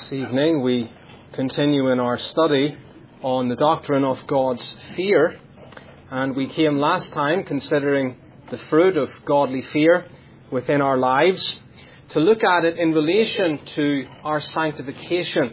This evening we continue in our study on the doctrine of God's fear, and we came last time considering the fruit of godly fear within our lives to look at it in relation to our sanctification.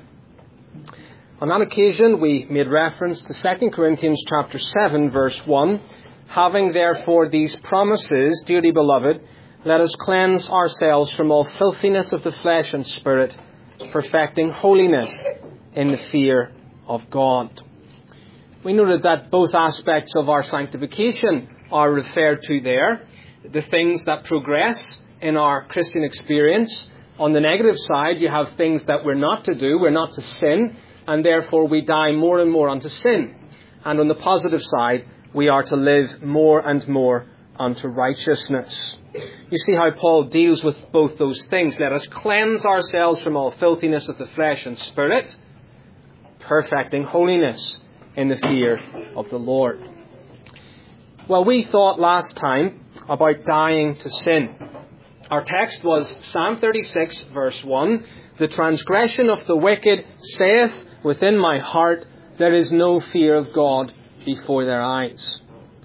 On that occasion we made reference to 2 Corinthians chapter 7 verse 1, having therefore these promises, dearly beloved, let us cleanse ourselves from all filthiness of the flesh and spirit, perfecting holiness in the fear of God. We noted that both aspects of our sanctification are referred to there. The things that progress in our Christian experience. On the negative side, you have things that we're not to do, we're not to sin, and therefore we die more and more unto sin. And on the positive side, we are to live more and more unto righteousness. You see how Paul deals with both those things. Let us cleanse ourselves from all filthiness of the flesh and spirit, perfecting holiness in the fear of the Lord. Well, we thought last time about dying to sin. Our text was Psalm 36 verse 1. The transgression of the wicked saith within my heart, there is no fear of God before their eyes.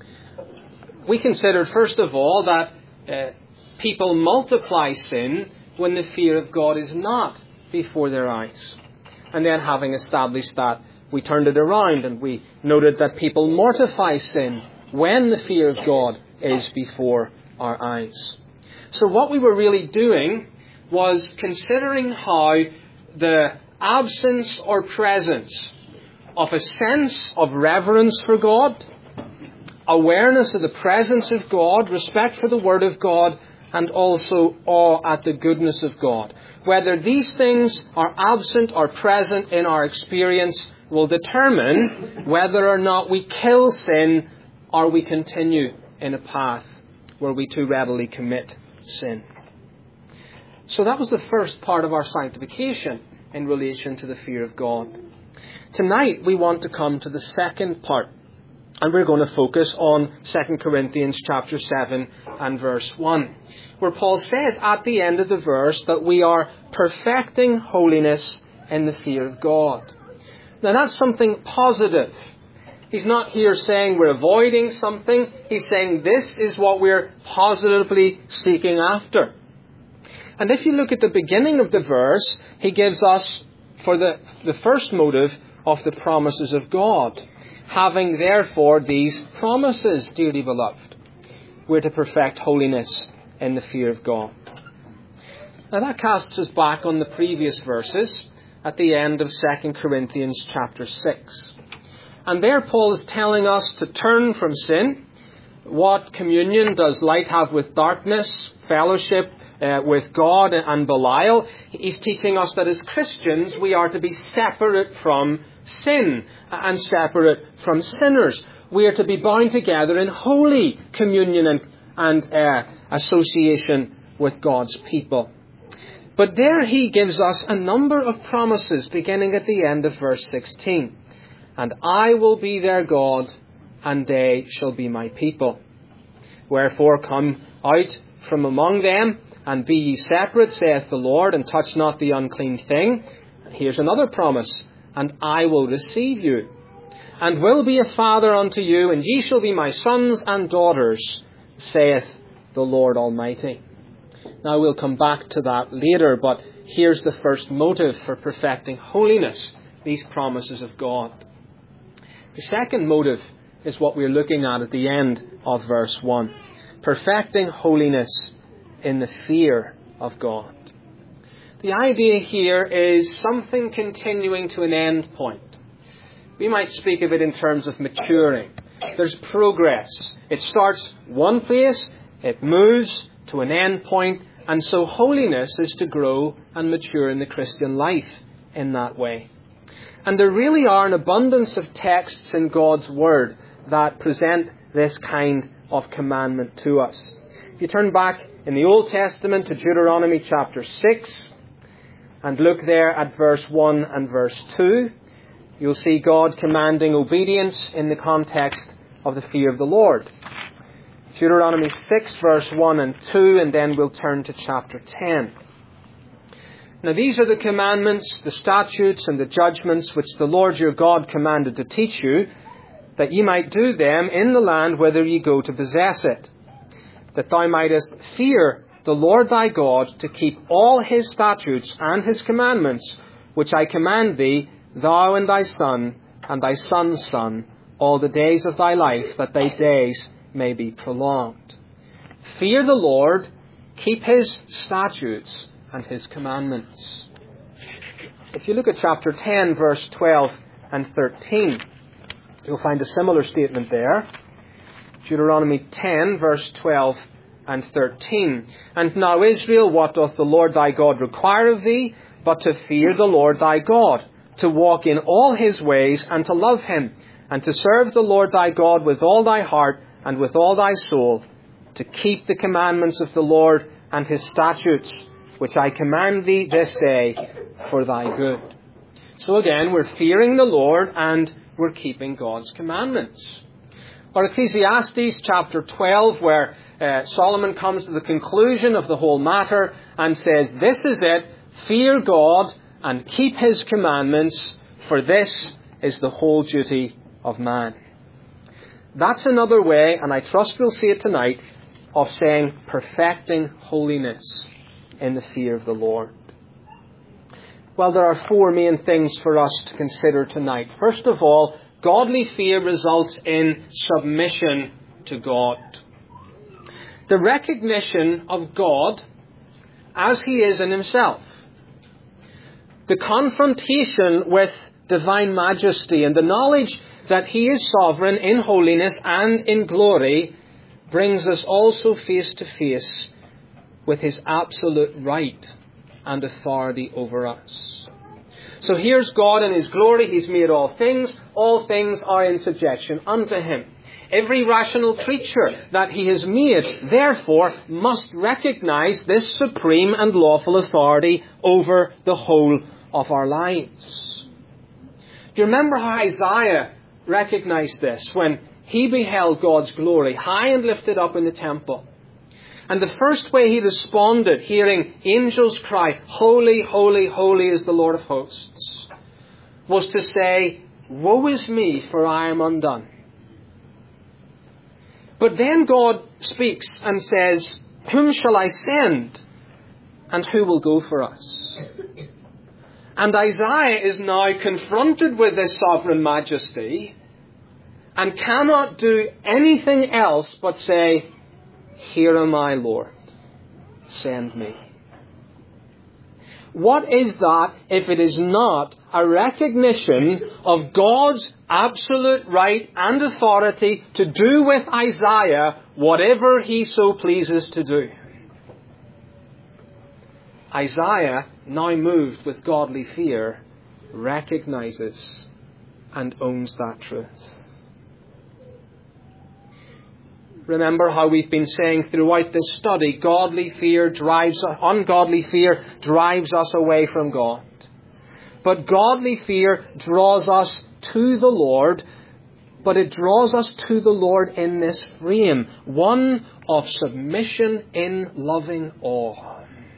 We considered, first of all, that people multiply sin when the fear of God is not before their eyes. And then, having established that, we turned it around and we noted that people mortify sin when the fear of God is before our eyes. So what we were really doing was considering how the absence or presence of a sense of reverence for God, awareness of the presence of God, respect for the Word of God, and also awe at the goodness of God. Whether these things are absent or present in our experience will determine whether or not we kill sin or we continue in a path where we too readily commit sin. So that was the first part of our sanctification in relation to the fear of God. Tonight we want to come to the second part. And we're going to focus on 2 Corinthians chapter 7 and verse 1, where Paul says at the end of the verse that we are perfecting holiness in the fear of God. Now that's something positive. He's not here saying we're avoiding something. He's saying this is what we're positively seeking after. And if you look at the beginning of the verse, he gives us, for the first motive, of the promises of God. Having therefore these promises, dearly beloved, we're to perfect holiness in the fear of God. Now that casts us back on the previous verses at the end of 2 Corinthians chapter 6. And there Paul is telling us to turn from sin. What communion does light have with darkness? Fellowship with God and Belial. He's teaching us that as Christians we are to be separate from sin and separate from sinners. We are to be bound together in holy communion and association with God's people. But there he gives us a number of promises beginning at the end of verse 16. And I will be their God, and they shall be my people. Wherefore come out from among them, and be ye separate, saith the Lord, and touch not the unclean thing. Here's another promise. And I will receive you, and will be a father unto you, and ye shall be my sons and daughters, saith the Lord Almighty. Now we'll come back to that later, but here's the first motive for perfecting holiness, these promises of God. The second motive is what we're looking at the end of verse 1. Perfecting holiness in the fear of God. The idea here is something continuing to an end point. We might speak of it in terms of maturing. There's progress. It starts one place, it moves to an end point, and so holiness is to grow and mature in the Christian life in that way. And there really are an abundance of texts in God's Word that present this kind of commandment to us. If you turn back in the Old Testament to Deuteronomy chapter 6, and look there at verse 1 and verse 2, you'll see God commanding obedience in the context of the fear of the Lord. Deuteronomy 6 verse 1 and 2, and then we'll turn to chapter 10. Now these are the commandments, the statutes, and the judgments which the Lord your God commanded to teach you, that ye might do them in the land whither ye go to possess it, that thou mightest fear the Lord thy God, to keep all his statutes and his commandments, which I command thee, thou and thy son, and thy son's son, all the days of thy life, that thy days may be prolonged. Fear the Lord, keep his statutes and his commandments. If you look at chapter 10, verse 12 and 13, you'll find a similar statement there. Deuteronomy 10, verse 12 and 13. And now, Israel, what doth the Lord thy God require of thee, but to fear the Lord thy God, to walk in all his ways, and to love him, and to serve the Lord thy God with all thy heart and with all thy soul, to keep the commandments of the Lord and his statutes, which I command thee this day for thy good. So again, we're fearing the Lord and we're keeping God's commandments. Or Ecclesiastes chapter 12, where Solomon comes to the conclusion of the whole matter and says, this is it, fear God and keep his commandments, for this is the whole duty of man. That's another way, and I trust we'll see it tonight, of saying perfecting holiness in the fear of the Lord. Well, there are four main things for us to consider tonight. First of all, godly fear results in submission to God. The recognition of God as he is in himself. The confrontation with divine majesty and the knowledge that he is sovereign in holiness and in glory brings us also face to face with his absolute right and authority over us. So here's God in his glory. He's made all things. All things are in subjection unto him. Every rational creature that he has made, therefore, must recognize this supreme and lawful authority over the whole of our lives. Do you remember how Isaiah recognized this when he beheld God's glory high and lifted up in the temple? And the first way he responded, hearing angels cry, "Holy, holy, holy is the Lord of hosts," was to say, "Woe is me, for I am undone." But then God speaks and says, "Whom shall I send? And who will go for us?" And Isaiah is now confronted with this sovereign majesty and cannot do anything else but say, "Here am I, Lord, send me." What is that if it is not a recognition of God's absolute right and authority to do with Isaiah whatever he so pleases to do? Isaiah, now moved with godly fear, recognizes and owns that truth. Remember how we've been saying throughout this study, ungodly fear drives us away from God. But godly fear draws us to the Lord, but it draws us to the Lord in this frame, one of submission in loving awe.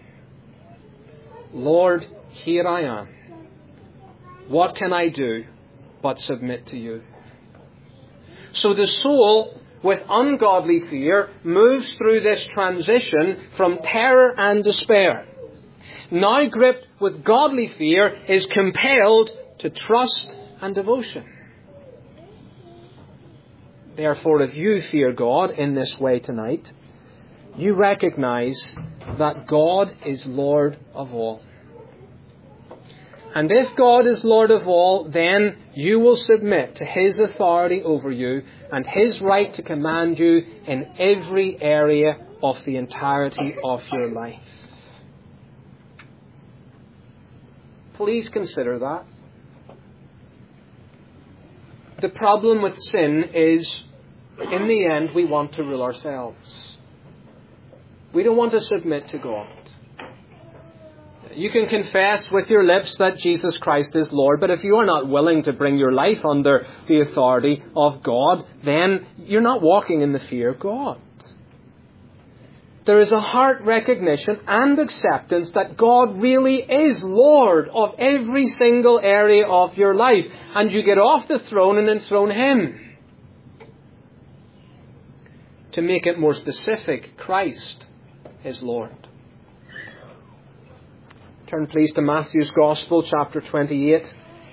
Lord, here I am. What can I do but submit to you? So the soul, with ungodly fear, moves through this transition from terror and despair. Now gripped with godly fear, is compelled to trust and devotion. Therefore, if you fear God in this way tonight, you recognize that God is Lord of all. And if God is Lord of all, then you will submit to his authority over you and his right to command you in every area of the entirety of your life. Please consider that. The problem with sin is, in the end, we want to rule ourselves. We don't want to submit to God. You can confess with your lips that Jesus Christ is Lord, but if you are not willing to bring your life under the authority of God, then you're not walking in the fear of God. There is a heart recognition and acceptance that God really is Lord of every single area of your life. And you get off the throne and enthrone Him. To make it more specific, Christ is Lord. Turn please to Matthew's Gospel, chapter 28.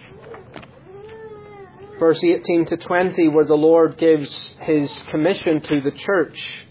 Verse 18 to 20, where the Lord gives His commission to the church.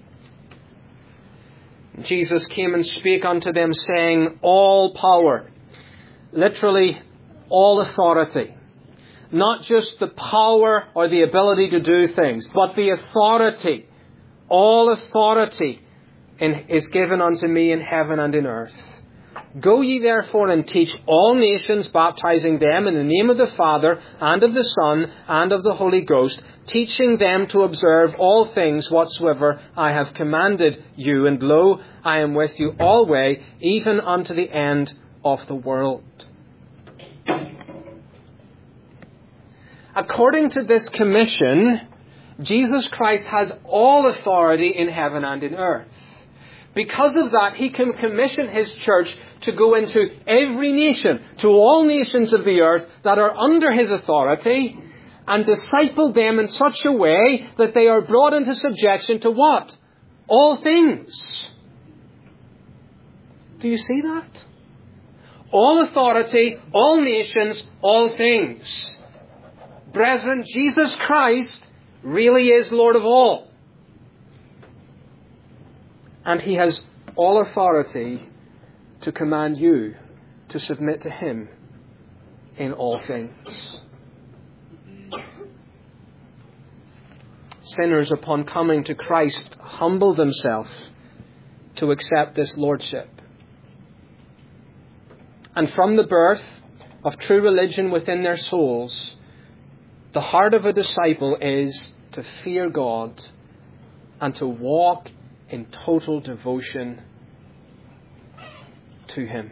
Jesus came and spake unto them, saying, all power, literally all authority, not just the power or the ability to do things, but the authority, all authority is given unto me in heaven and in earth. Go ye therefore and teach all nations, baptizing them in the name of the Father, and of the Son, and of the Holy Ghost, teaching them to observe all things whatsoever I have commanded you. And lo, I am with you always, even unto the end of the world. According to this commission, Jesus Christ has all authority in heaven and in earth. Because of that, He can commission His church to go into every nation, to all nations of the earth that are under His authority, and disciple them in such a way that they are brought into subjection to what? All things. Do you see that? All authority, all nations, all things. Brethren, Jesus Christ really is Lord of all. And He has all authority to command you to submit to Him in all things. Sinners, upon coming to Christ, humble themselves to accept this lordship. And from the birth of true religion within their souls, the heart of a disciple is to fear God and to walk in total devotion to Him.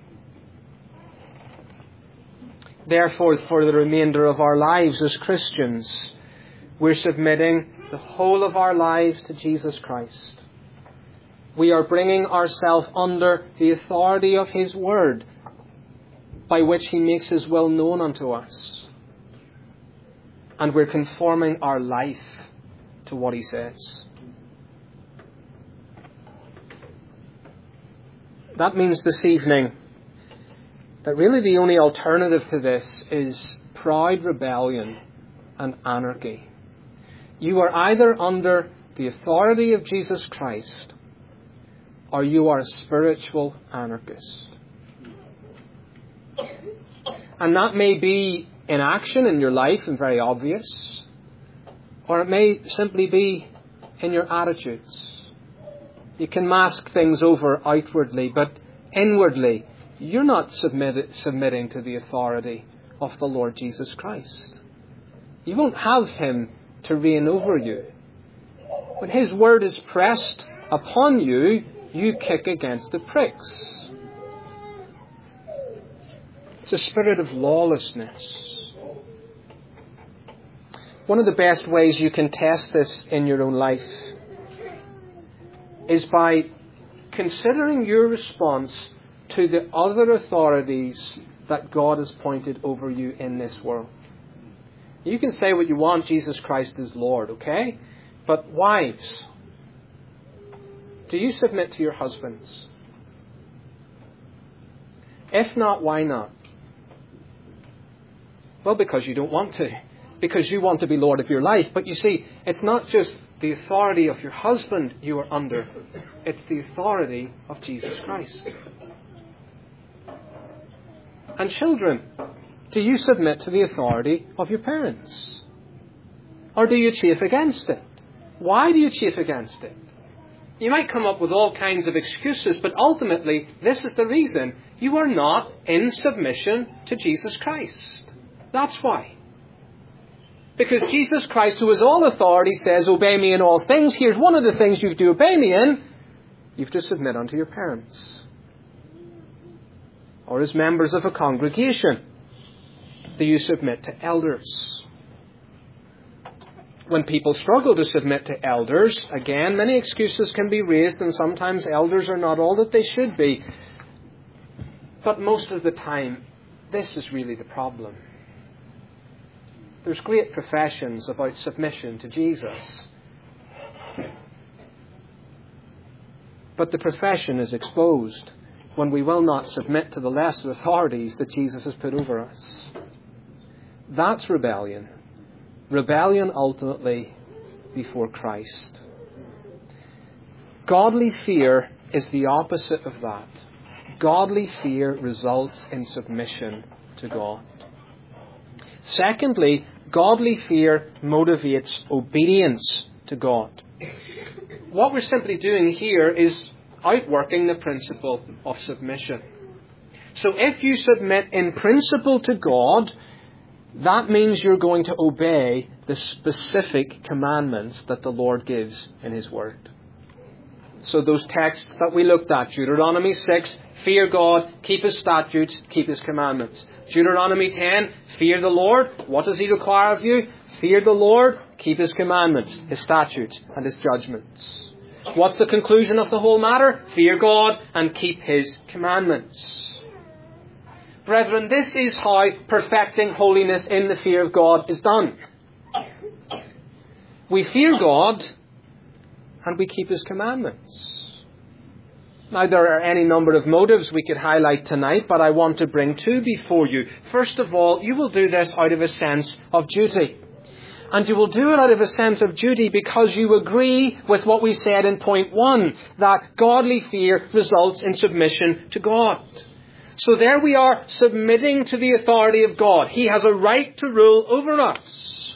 Therefore, for the remainder of our lives as Christians, we're submitting the whole of our lives to Jesus Christ. We are bringing ourselves under the authority of His Word, by which He makes His will known unto us. And we're conforming our life to what He says. That means this evening that really the only alternative to this is proud rebellion and anarchy. You are either under the authority of Jesus Christ, or you are a spiritual anarchist. And that may be in action in your life and very obvious, or it may simply be in your attitudes. You can mask things over outwardly, but inwardly, you're not submitting to the authority of the Lord Jesus Christ. You won't have Him to reign over you. When His word is pressed upon you, you kick against the pricks. It's a spirit of lawlessness. One of the best ways you can test this in your own life is by considering your response to the other authorities that God has pointed over you in this world. You can say what you want, Jesus Christ is Lord, okay? But wives, do you submit to your husbands? If not, why not? Well, because you don't want to. Because you want to be Lord of your life. But you see, it's not just the authority of your husband you are under. It's the authority of Jesus Christ. And children, do you submit to the authority of your parents? Or do you chafe against it? Why do you chafe against it? You might come up with all kinds of excuses, but ultimately, this is the reason. You are not in submission to Jesus Christ. That's why. Because Jesus Christ, who has all authority, says, obey me in all things. Here's one of the things you have to obey me in. You have to submit unto your parents. Or as members of a congregation, do you submit to elders? When people struggle to submit to elders, again, many excuses can be raised, and sometimes elders are not all that they should be. But most of the time, this is really the problem. There's great professions about submission to Jesus. But the profession is exposed when we will not submit to the lesser authorities that Jesus has put over us. That's rebellion. Rebellion ultimately before Christ. Godly fear is the opposite of that. Godly fear results in submission to God. Secondly, godly fear motivates obedience to God. What we're simply doing here is outworking the principle of submission. So if you submit in principle to God, that means you're going to obey the specific commandments that the Lord gives in His Word. So those texts that we looked at, Deuteronomy 6, fear God, keep His statutes, keep His commandments. Deuteronomy 10, fear the Lord. What does He require of you? Fear the Lord, keep His commandments, His statutes, and His judgments. What's the conclusion of the whole matter? Fear God and keep His commandments. Brethren, this is how perfecting holiness in the fear of God is done. We fear God and we keep His commandments. Now, there are any number of motives we could highlight tonight, but I want to bring two before you. First of all, you will do this out of a sense of duty. And you will do it out of a sense of duty because you agree with what we said in point 1, that godly fear results in submission to God. So there we are, submitting to the authority of God. He has a right to rule over us.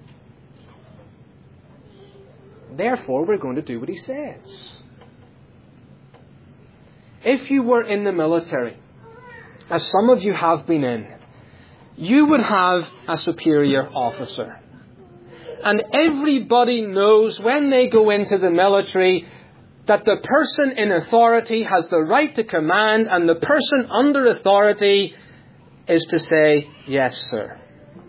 Therefore, we're going to do what He says. If you were in the military, as some of you have been in, you would have a superior officer. And everybody knows when they go into the military that the person in authority has the right to command, and the person under authority is to say, yes, sir.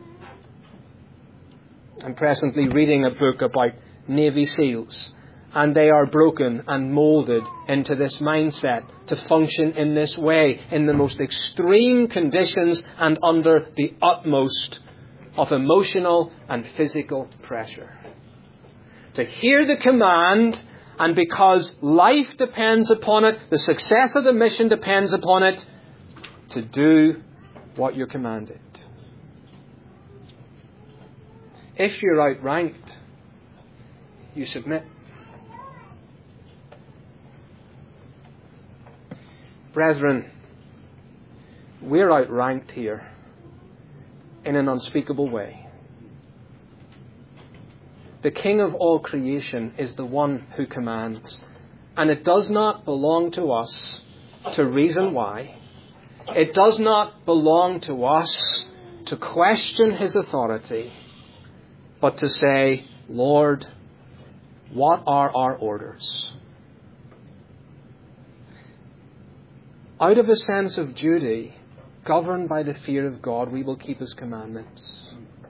I'm presently reading a book about Navy SEALs, and they are broken and moulded into this mindset to function in this way, in the most extreme conditions and under the utmost of emotional and physical pressure. To hear the command, and because life depends upon it, the success of the mission depends upon it, to do what you're commanded. If you're outranked, you submit. Brethren, we're outranked here in an unspeakable way. The King of all creation is the one who commands. And it does not belong to us to reason why. It does not belong to us to question His authority, but to say, Lord, what are our orders? Out of a sense of duty, governed by the fear of God, we will keep His commandments.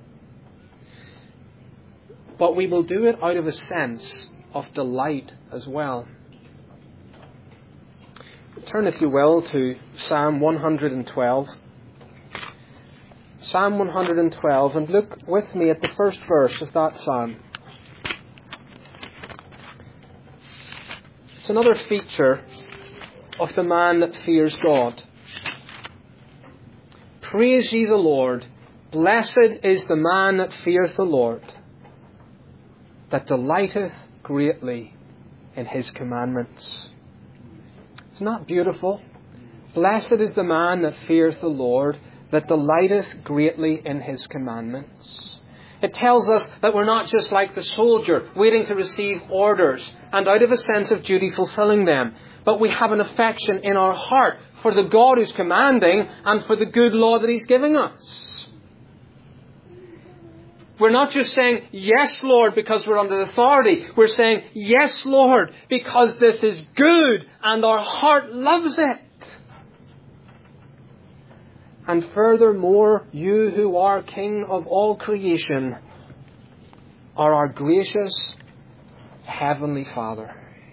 But we will do it out of a sense of delight as well. Turn, if you will, to Psalm 112. Psalm 112, and look with me at the first verse of that psalm. It's another feature of the man that fears God. Praise ye the Lord. Blessed is the man that feareth the Lord, that delighteth greatly in His commandments. Isn't that beautiful? Blessed is the man that feareth the Lord, that delighteth greatly in His commandments. It tells us that we're not just like the soldier, waiting to receive orders, and out of a sense of duty fulfilling them, but we have an affection in our heart for the God who's commanding and for the good law that He's giving us. We're not just saying, yes, Lord, because we're under authority. We're saying, yes, Lord, because this is good and our heart loves it. And furthermore, you who are King of all creation are our gracious Heavenly Father.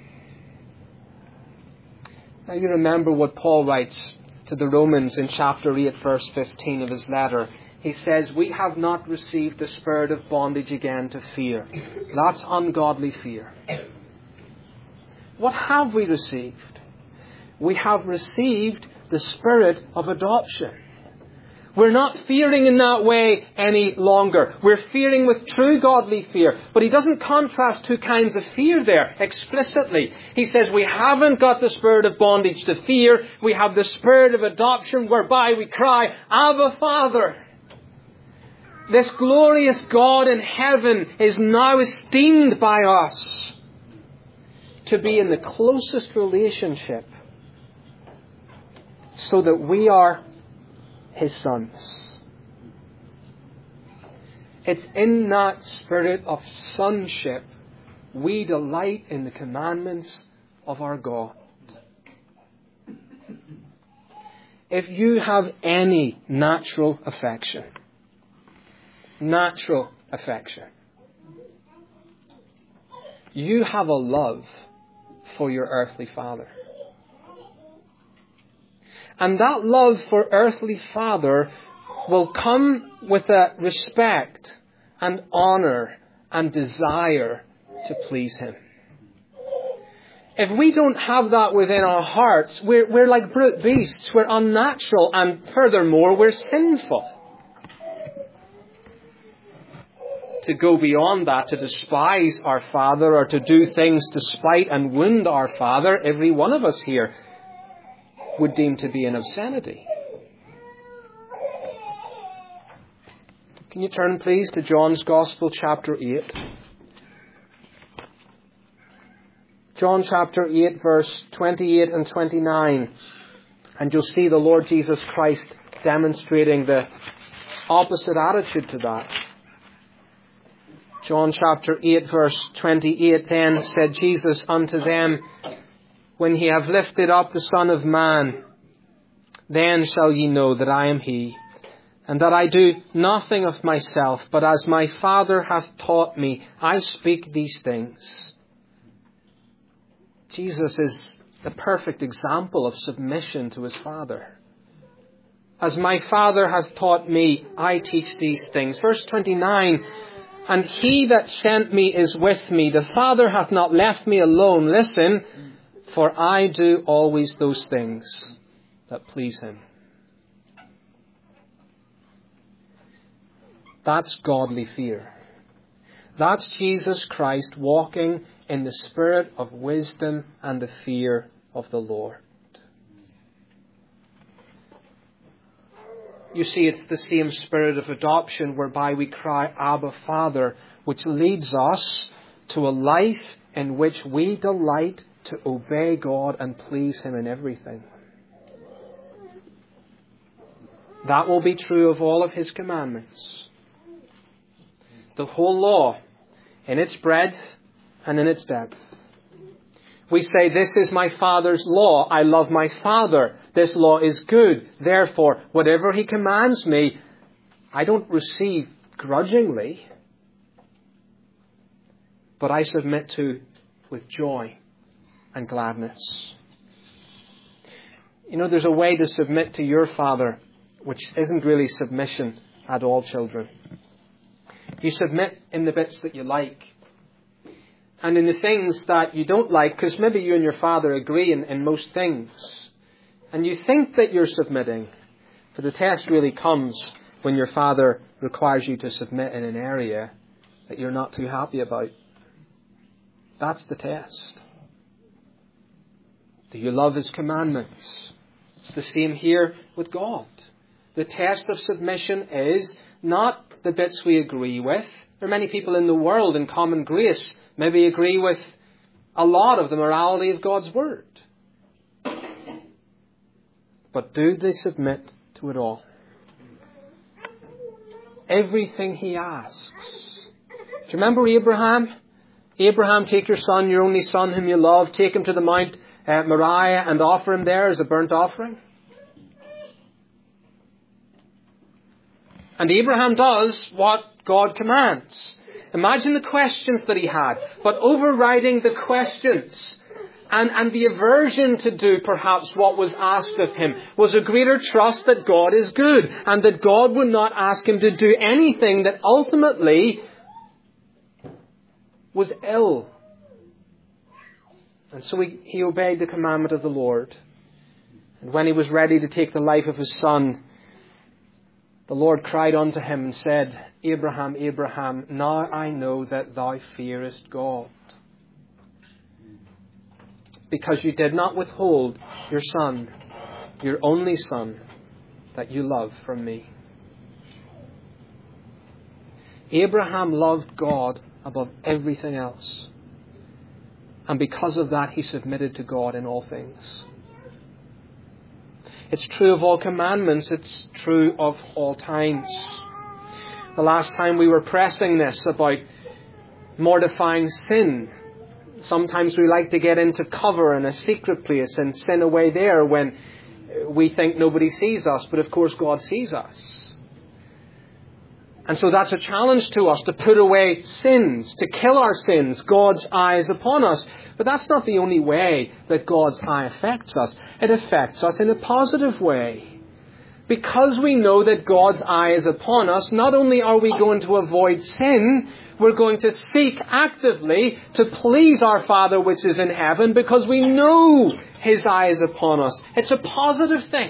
Now you remember what Paul writes to the Romans in chapter 8, verse 15 of his letter. He says, we have not received the spirit of bondage again to fear. That's ungodly fear. What have we received? We have received the spirit of adoption. We're not fearing in that way any longer. We're fearing with true godly fear. But he doesn't contrast two kinds of fear there explicitly. He says we haven't got the spirit of bondage to fear. We have the spirit of adoption whereby we cry, Abba, Father. This glorious God in heaven is now esteemed by us to be in the closest relationship so that we are His sons. It's in that spirit of sonship we delight in the commandments of our God. If you have any natural affection, you have a love for your earthly father. And that love for earthly father will come with a respect and honour and desire to please him. If we don't have that within our hearts, we're like brute beasts. We're unnatural, and furthermore, we're sinful. To go beyond that, to despise our father or to do things to spite and wound our father, every one of us here would deem to be an obscenity. Can you turn, please, to John's Gospel, chapter 8. John chapter 8, verse 28 and 29. And you'll see the Lord Jesus Christ demonstrating the opposite attitude to that. John chapter 8, verse 28, then said Jesus unto them, when ye have lifted up the Son of Man, then shall ye know that I am He, and that I do nothing of myself, but as my Father hath taught me, I speak these things. Jesus is the perfect example of submission to His Father. As my Father hath taught me, I teach these things. Verse 29, and He that sent me is with me. The Father hath not left me alone. Listen, for I do always those things that please Him. That's godly fear. That's Jesus Christ walking in the spirit of wisdom and the fear of the Lord. You see, it's the same spirit of adoption whereby we cry, Abba, Father, which leads us to a life in which we delight to obey God and please Him in everything. That will be true of all of His commandments. The whole law, in its breadth and in its depth. We say, this is my Father's law. I love my Father. This law is good. Therefore, whatever He commands me, I don't receive grudgingly, but I submit to with joy and gladness. You know, there's a way to submit to your Father which isn't really submission at all, children. You submit in the bits that you like. And in the things that you don't like, because maybe you and your Father agree in most things. And you think that you're submitting. But the test really comes when your Father requires you to submit in an area that you're not too happy about. That's the test. Do you love His commandments? It's the same here with God. The test of submission is not the bits we agree with. There are many people in the world in common grace maybe agree with a lot of the morality of God's Word. But do they submit to it all? Everything He asks. Do you remember Abraham? Abraham, take your son, your only son whom you love, take him to the Mount Moriah and offer him there as a burnt offering. And Abraham does what God commands. Imagine the questions that he had. But overriding the questions and the aversion to do perhaps what was asked of him was a greater trust that God is good and that God would not ask him to do anything that ultimately was ill. And so he obeyed the commandment of the Lord. And when he was ready to take the life of his son, the Lord cried unto him and said, Abraham, Abraham, now I know that thou fearest God, because you did not withhold your son, your only son, that you love from me. Abraham loved God above everything else. And because of that, he submitted to God in all things. It's true of all commandments. It's true of all times. The last time we were pressing this about mortifying sin. Sometimes we like to get into cover in a secret place and sin away there when we think nobody sees us. But of course God sees us. And so that's a challenge to us, to put away sins, to kill our sins. God's eye is upon us. But that's not the only way that God's eye affects us. It affects us in a positive way. Because we know that God's eye is upon us, not only are we going to avoid sin, we're going to seek actively to please our Father which is in heaven because we know His eye is upon us. It's a positive thing.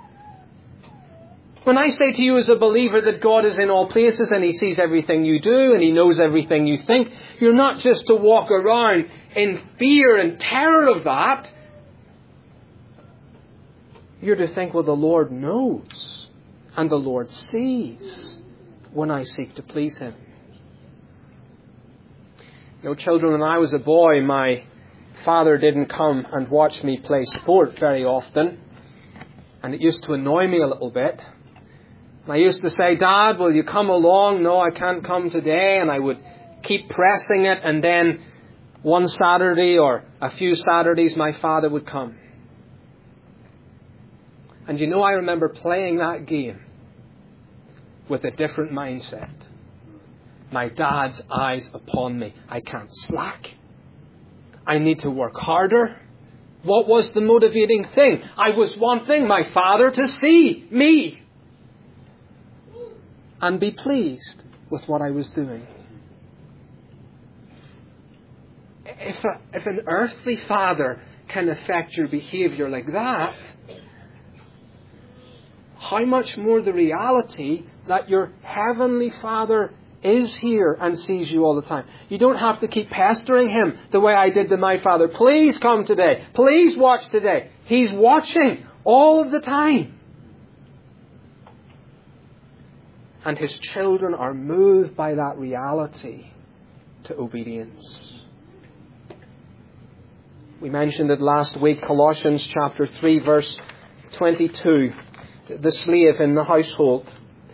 When I say to you as a believer that God is in all places and He sees everything you do and He knows everything you think, you're not just to walk around in fear and terror of that. You're to think, well, the Lord knows and the Lord sees when I seek to please Him. You know, children, when I was a boy, my father didn't come and watch me play sport very often. And it used to annoy me a little bit. I used to say, Dad, will you come along? No, I can't come today. And I would keep pressing it. And then one Saturday or a few Saturdays, my father would come. And you know, I remember playing that game with a different mindset. My dad's eyes upon me. I can't slack. I need to work harder. What was the motivating thing? I was wanting my father to see me and be pleased with what I was doing. If an earthly father can affect your behavior like that, how much more the reality that your heavenly Father is here and sees you all the time. You don't have to keep pestering Him the way I did to my father. Please come today. Please watch today. He's watching all of the time. And His children are moved by that reality to obedience. We mentioned it last week, Colossians chapter 3, verse 22. The slave in the household.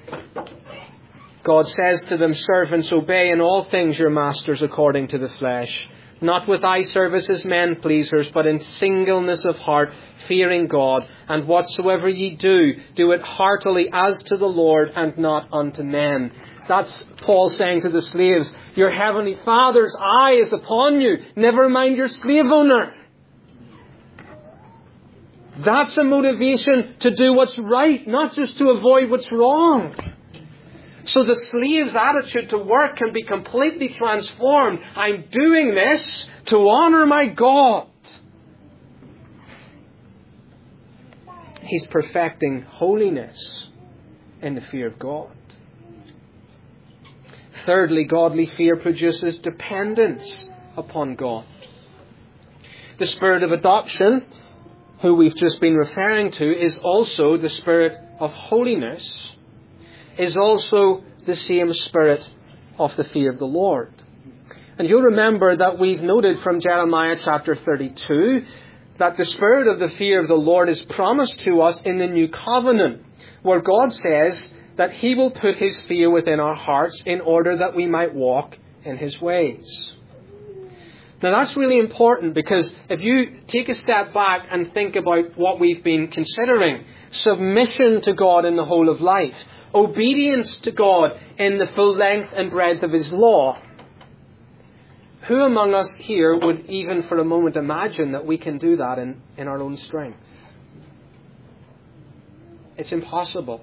God says to them, servants, obey in all things your masters according to the flesh, not with eye service as men pleasers, but in singleness of heart, fearing God. And whatsoever ye do, do it heartily as to the Lord and not unto men. That's Paul saying to the slaves, your heavenly Father's eye is upon you. Never mind your slave owner. That's a motivation to do what's right, not just to avoid what's wrong. So the slave's attitude to work can be completely transformed. I'm doing this to honor my God. He's perfecting holiness in the fear of God. Thirdly, godly fear produces dependence upon God. The spirit of adoption, who we've just been referring to, is also the spirit of holiness, is also the same spirit of the fear of the Lord. And you'll remember that we've noted from Jeremiah chapter 32 that the spirit of the fear of the Lord is promised to us in the new covenant, where God says that He will put His fear within our hearts in order that we might walk in His ways. Now that's really important, because if you take a step back and think about what we've been considering, submission to God in the whole of life, obedience to God in the full length and breadth of His law, Who among us here would even for a moment imagine that we can do that in our own strength? It's impossible.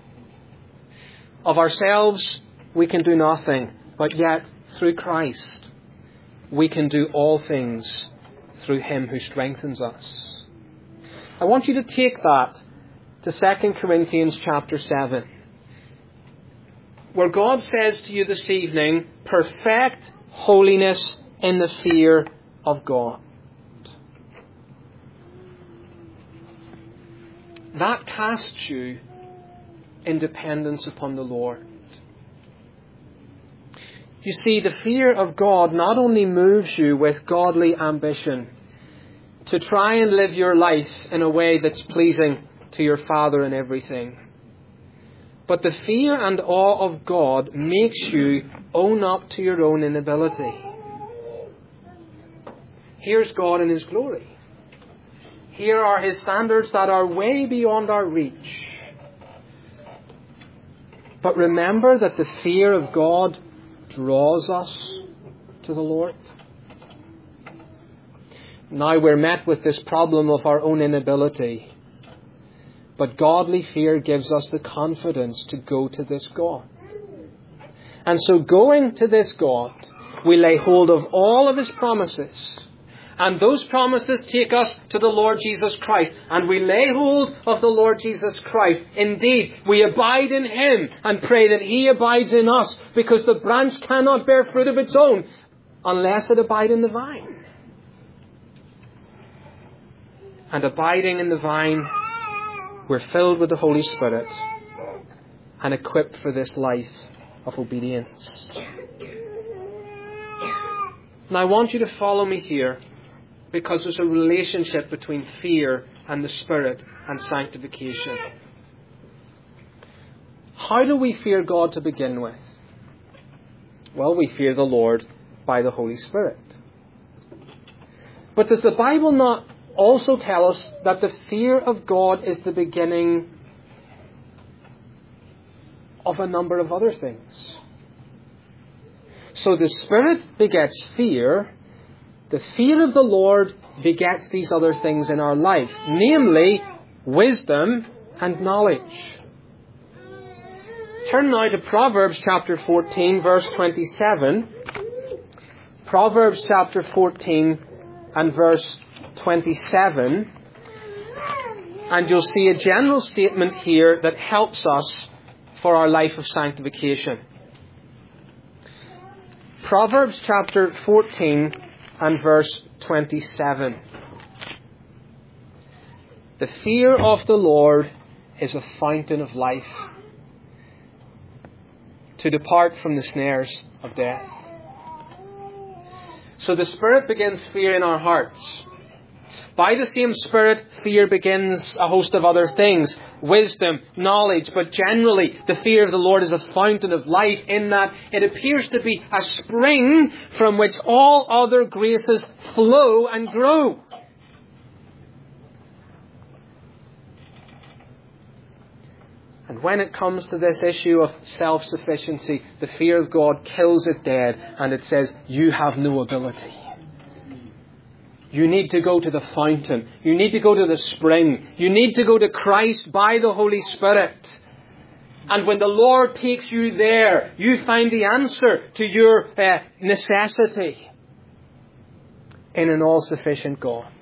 Of ourselves, we can do nothing, but yet through Christ, we can do all things through Him who strengthens us. I want you to take that to 2 Corinthians chapter 7, where God says to you this evening, perfect holiness in the fear of God. That casts you in dependence upon the Lord. You see, the fear of God not only moves you with godly ambition to try and live your life in a way that's pleasing to your Father in everything, but the fear and awe of God makes you own up to your own inability. Here's God in His glory. Here are His standards that are way beyond our reach. But remember that the fear of God draws us to the Lord. Now we're met with this problem of our own inability. But godly fear gives us the confidence to go to this God. And so going to this God, we lay hold of all of His promises. And those promises take us to the Lord Jesus Christ. And we lay hold of the Lord Jesus Christ. Indeed, we abide in Him and pray that He abides in us, because the branch cannot bear fruit of its own unless it abide in the vine. And abiding in the vine, we're filled with the Holy Spirit and equipped for this life of obedience. Now I want you to follow me here, because there's a relationship between fear and the Spirit and sanctification. How do we fear God to begin with? Well, we fear the Lord by the Holy Spirit. But does the Bible not also tell us that the fear of God is the beginning of a number of other things? So the Spirit begets fear. The fear of the Lord begets these other things in our life, namely wisdom and knowledge. Turn now to Proverbs chapter 14, verse 27. Proverbs chapter 14 and verse 27. And you'll see a general statement here that helps us for our life of sanctification. Proverbs chapter 14 and verse 27. The fear of the Lord is a fountain of life, to depart from the snares of death. So the Spirit begins fear in our hearts. By the same Spirit, fear begins a host of other things. Wisdom, knowledge, but generally the fear of the Lord is a fountain of life, in that it appears to be a spring from which all other graces flow and grow. And when it comes to this issue of self-sufficiency, the fear of God kills it dead, and it says, you have no ability. You need to go to the fountain. You need to go to the spring. You need to go to Christ by the Holy Spirit. And when the Lord takes you there, you find the answer to your necessity in an all-sufficient God.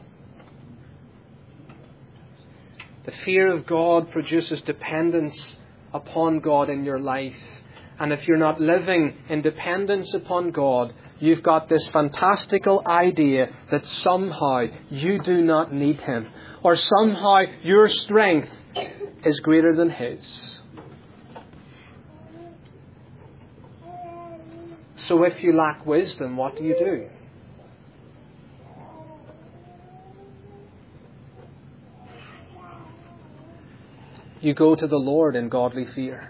The fear of God produces dependence upon God in your life. And if you're not living in dependence upon God, you've got this fantastical idea that somehow you do not need Him, or somehow your strength is greater than His. So if you lack wisdom, what do you do? You go to the Lord in godly fear.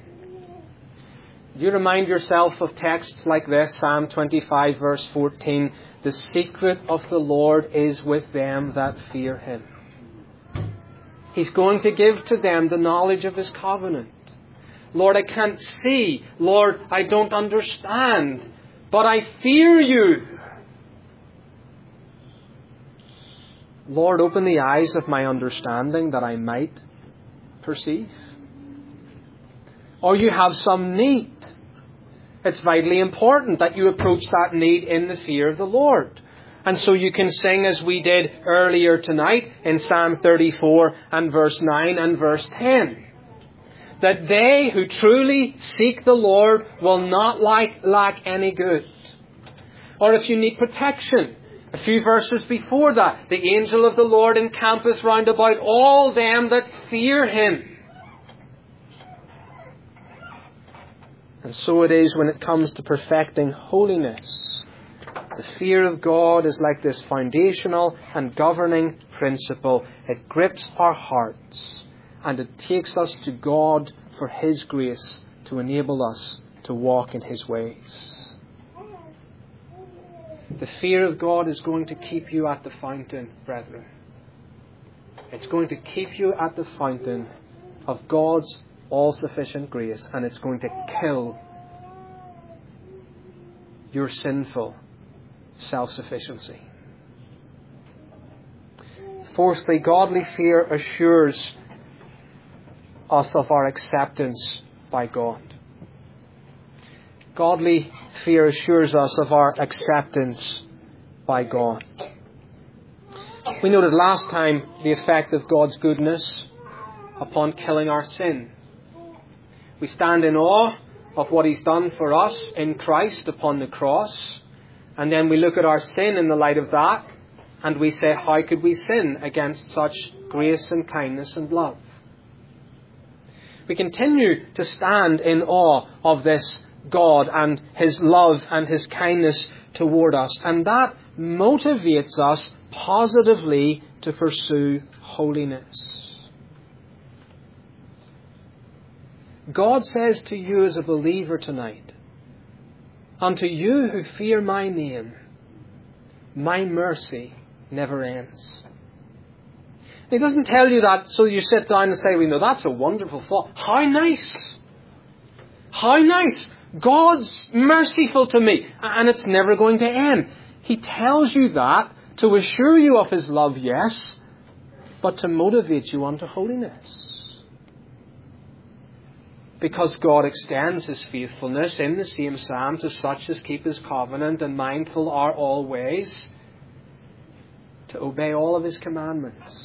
You remind yourself of texts like this, Psalm 25 verse 14, the secret of the Lord is with them that fear Him. He's going to give to them the knowledge of His covenant. Lord, I can't see. Lord, I don't understand. But I fear you. Lord, open the eyes of my understanding that I might perceive. Or you have some need. It's vitally important that you approach that need in the fear of the Lord. And so you can sing as we did earlier tonight in Psalm 34 and verse 9 and verse 10. That they who truly seek the Lord will not lack any good. Or if you need protection, a few verses before that, the angel of the Lord encampeth round about all them that fear Him. And so it is when it comes to perfecting holiness. The fear of God is like this foundational and governing principle. It grips our hearts and it takes us to God for His grace to enable us to walk in His ways. The fear of God is going to keep you at the fountain, brethren. It's going to keep you at the fountain of God's all-sufficient grace, and it's going to kill your sinful self-sufficiency. Fourthly, godly fear assures us of our acceptance by God. Godly fear assures us of our acceptance by God. We noted last time the effect of God's goodness upon killing our sin. We stand in awe of what He's done for us in Christ upon the cross. And then we look at our sin in the light of that. And we say, how could we sin against such grace and kindness and love? We continue to stand in awe of this God and His love and His kindness toward us. And that motivates us positively to pursue holiness. God says to you as a believer tonight, unto you who fear my name, my mercy never ends. He doesn't tell you that so you sit down and say, well, no, that's a wonderful thought. How nice! How nice! God's merciful to me, and it's never going to end. He tells you that to assure you of His love, yes, but to motivate you unto holiness. Because God extends His faithfulness in the same psalm to such as keep His covenant and mindful are always to obey all of His commandments.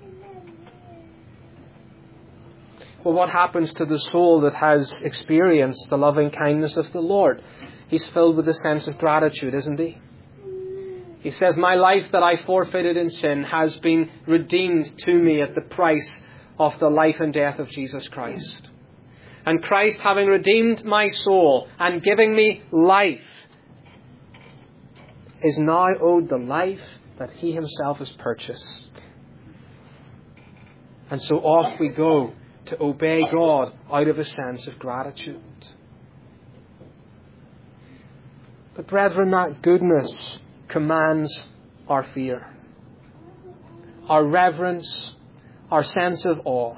Well, what happens to the soul that has experienced the loving kindness of the Lord? He's filled with a sense of gratitude, isn't he? He says, my life that I forfeited in sin has been redeemed to me at the price of the life and death of Jesus Christ. And Christ, having redeemed my soul and giving me life, is now owed the life that He Himself has purchased. And so off we go to obey God out of a sense of gratitude. But brethren, that goodness commands our fear, our reverence, our sense of awe.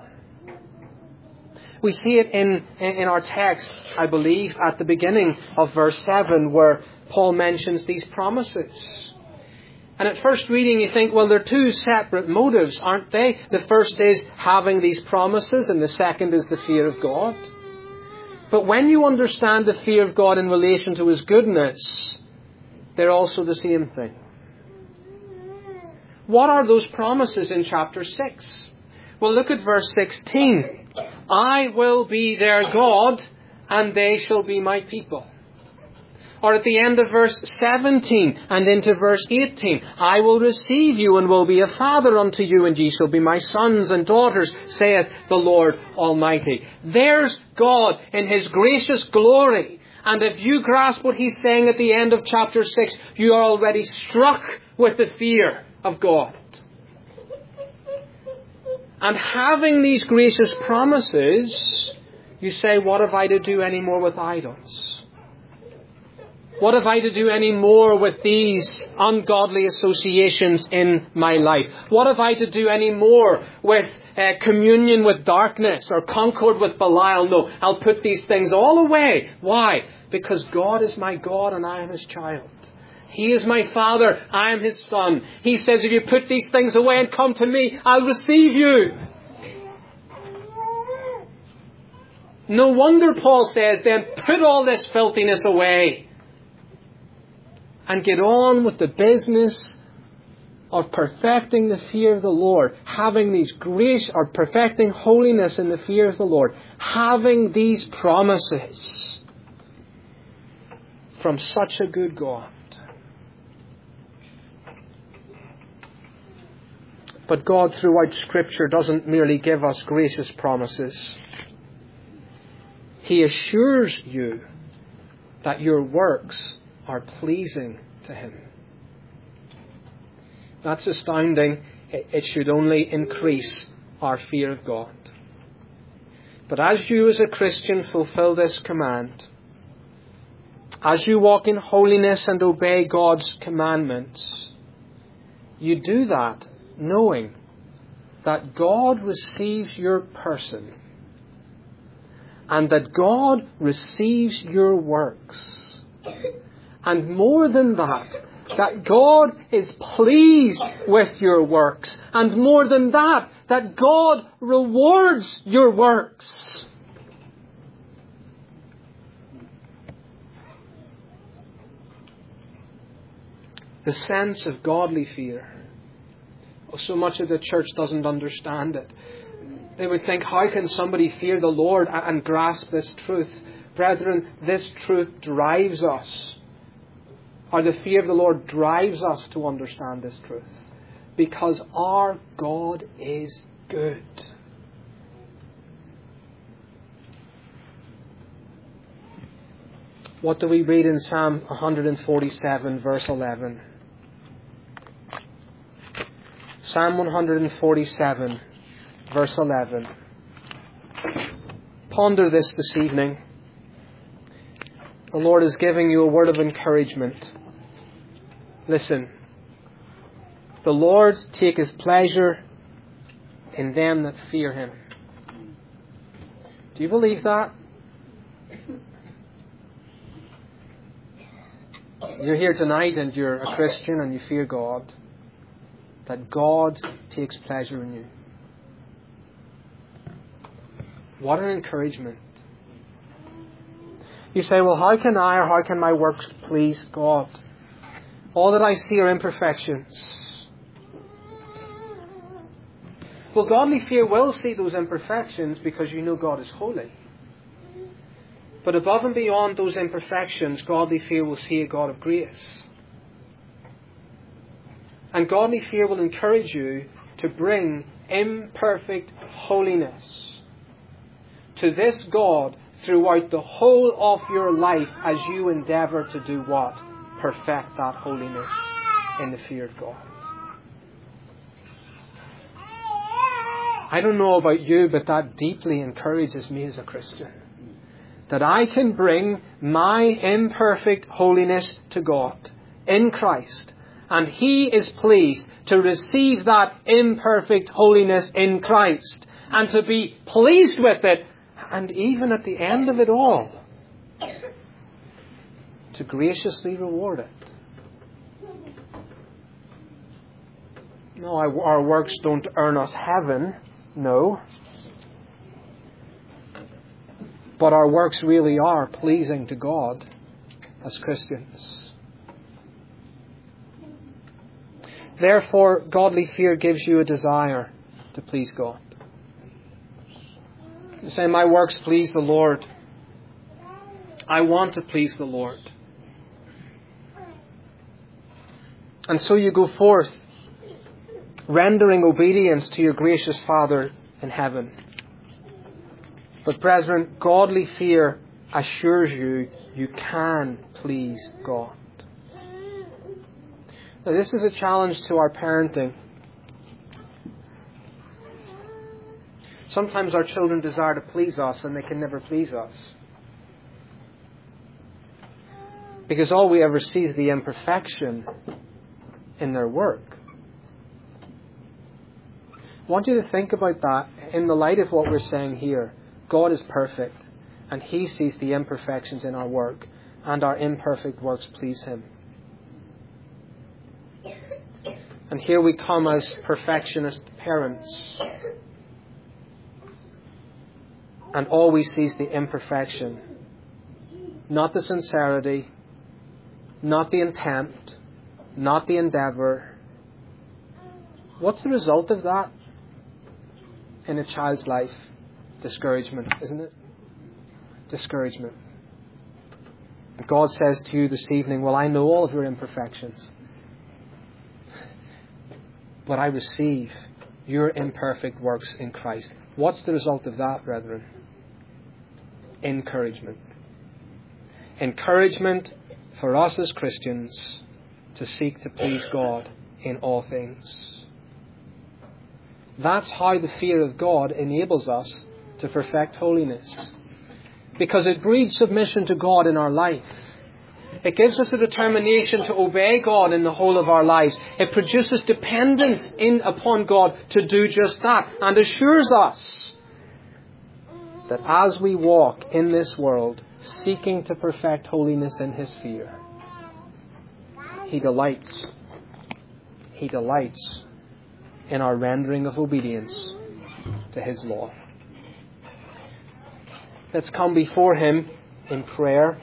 We see it in our text, I believe, at the beginning of verse 7, where Paul mentions these promises. And at first reading you think, well, they're two separate motives, aren't they? The first is having these promises, and the second is the fear of God. But when you understand the fear of God in relation to His goodness, they're also the same thing. What are those promises in chapter 6? Well, look at verse 16. I will be their God, and they shall be my people. Or at the end of verse 17 and into verse 18, I will receive you and will be a father unto you, and ye shall be my sons and daughters, saith the Lord Almighty. There's God in His gracious glory. And if you grasp what He's saying at the end of chapter 6, you are already struck with the fear of God. And having these gracious promises, you say, what have I to do any more with idols? What have I to do any more with these ungodly associations in my life? What have I to do any more with communion with darkness or concord with Belial? No, I'll put these things all away. Why? Because God is my God and I am His child. He is my Father, I am His Son. He says, if you put these things away and come to me, I'll receive you. No wonder Paul says, then put all this filthiness away and get on with the business of perfecting the fear of the Lord, having these grace, or perfecting holiness in the fear of the Lord, having these promises from such a good God. But God throughout Scripture doesn't merely give us gracious promises. He assures you that your works are pleasing to Him. That's astounding. It should only increase our fear of God. But as you as a Christian fulfill this command, as you walk in holiness and obey God's commandments, you do that knowing that God receives your person and that God receives your works. And more than that God is pleased with your works. And more than that God rewards your works. The sense of godly fear. So much of the church doesn't understand it. They would think, how can somebody fear the Lord and grasp this truth? Brethren, this truth drives us. Or the fear of the Lord drives us to understand this truth. Because our God is good. What do we read in Psalm 147, verse 11? Psalm 147, verse 11. Ponder this evening. The Lord is giving you a word of encouragement. Listen. The Lord taketh pleasure in them that fear Him. Do you believe that? You're here tonight and you're a Christian and you fear God. That God takes pleasure in you. What an encouragement. You say, well, how can I or how can my works please God? All that I see are imperfections. Well, godly fear will see those imperfections because you know God is holy. But above and beyond those imperfections, godly fear will see a God of grace. And godly fear will encourage you to bring imperfect holiness to this God throughout the whole of your life as you endeavour to do what? Perfect that holiness in the fear of God. I don't know about you, but that deeply encourages me as a Christian. That I can bring my imperfect holiness to God in Christ. And He is pleased to receive that imperfect holiness in Christ. And to be pleased with it. And even at the end of it all, to graciously reward it. No, our works don't earn us heaven. No. But our works really are pleasing to God as Christians. Therefore, godly fear gives you a desire to please God. You say, my works please the Lord. I want to please the Lord. And so you go forth, rendering obedience to your gracious Father in heaven. But brethren, godly fear assures you you can please God. Now, this is a challenge to our parenting. Sometimes our children desire to please us and they can never please us. Because all we ever see is the imperfection in their work. I want you to think about that in the light of what we're saying here. God is perfect, and He sees the imperfections in our work, and our imperfect works please Him. And here we come as perfectionist parents, and all we see is the imperfection, not the sincerity, not the intent, not the endeavour. What's the result of that in a child's life? Discouragement, isn't it? Discouragement. And God says to you this evening, well, I know all of your imperfections, but I receive your imperfect works in Christ. What's the result of that, brethren? Encouragement. Encouragement for us as Christians to seek to please God in all things. That's how the fear of God enables us to perfect holiness. Because it breeds submission to God in our life. It gives us a determination to obey God in the whole of our lives. It produces dependence upon God to do just that, and assures us that as we walk in this world seeking to perfect holiness in His fear, He delights. He delights in our rendering of obedience to His law. Let's come before Him in prayer.